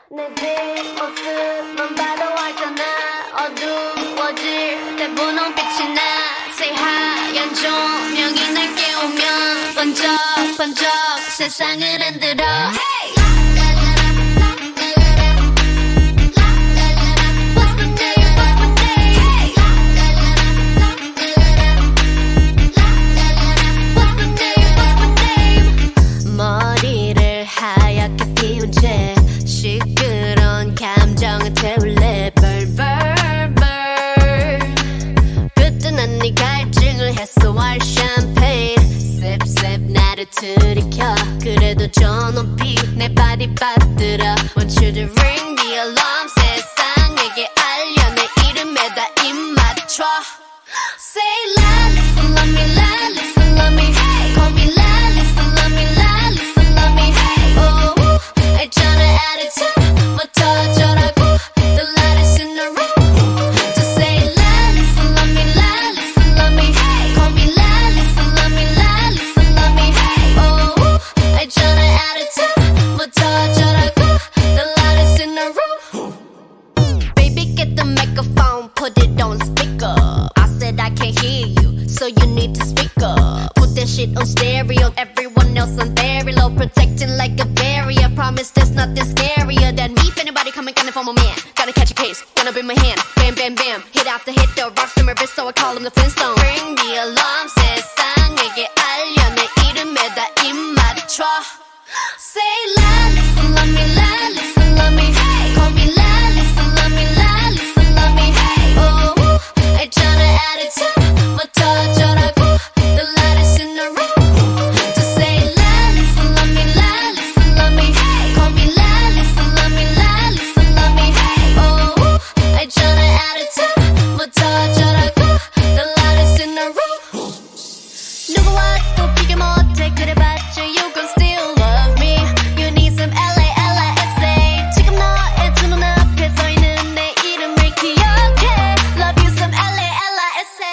내 뒷모습만 봐도 알잖아. 어두워질 때 분홍빛이 나. 새하얀 조명이 날 깨우면 번쩍번쩍 세상을 흔들어. 머리를 하얗게 피운 채 시끄러운 감정을 태울래. 벌벌벌 그때는 네 갈증을 해소할 샴페인 셉셉 나를 들이켜. 그래도 저 높이 내 발이 빠뜨려. Want you to ring the alarm. 세상에게 알려 내 이름에다 입 맞춰. Say la, listen, love me, la, listen, love me. Hey, call me la, listen, love me, la, listen, love me. Hey, oh, 알잖아 attitude, 뭐 터져라고. The lightest in the room. Just say la, listen, love me, la, listen, love me. Hey, call me la, listen, love me, la, listen, love me. Hey, oh, 알잖아 attitude, 뭐 터져라고. The lightest in the room. Baby, get the microphone, put it on speaker. I can't hear you, so you need to speak up. Put that shit on stereo, everyone else on very low, protecting like a barrier. Promise there's nothing scarier than me. If anybody coming for my man, gotta catch a case, gonna be my hand. Bam, bam, bam, hit after hit, the rocks in my wrist, so I call him the Flintstone. Ring the alarm, 세상에게 알려 내 이름에다 입 맞춰. Say la, listen, love me, la, listen, love me. Hey, call me la, listen, love me, la, listen, love me. Hey, oh, 알잖아 attitude, 뭐 터져라고. The lightest in the room. Just say la, listen, love me, la, listen, love me. Hey, call me la, listen, love me, la, listen, love me. Hey, oh, 알잖아 attitude, 뭐 터져라고. The lightest in the room. 누구와도 비교 못해 그래봤자 you gon' still love me. You need some LA, LISA. 지금 너의 두 눈앞에 서 있는 내 이름을 기억해. Love you some LA, LISA.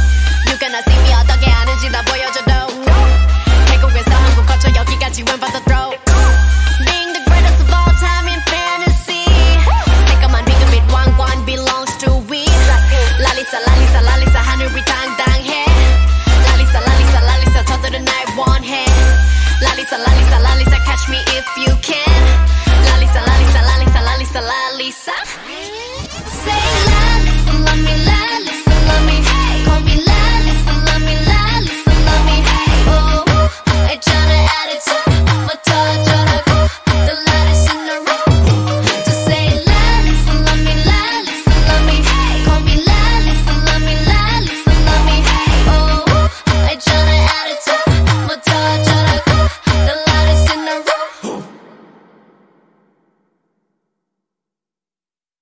누가 나 see me 어떻게 하는지 나 보여줘도 태국에서 한국 거쳐 여기까지 웬 받아